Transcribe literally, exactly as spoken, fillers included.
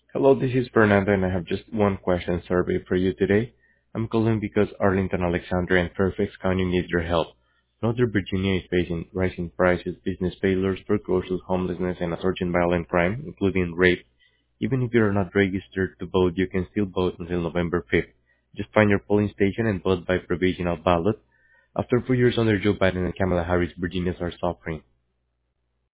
Hello, this is Fernando, and I have just one question survey for you today. I'm calling because Arlington, Alexandria, and Fairfax County need your help. Northern Virginia is facing rising prices, business failures, foreclosures, homelessness, and a surge in violent crime, including rape. Even if you're not registered to vote, you can still vote until November fifth. Just find your polling station and vote by provisional ballot. After four years under Joe Biden and Kamala Harris, Virginians are suffering.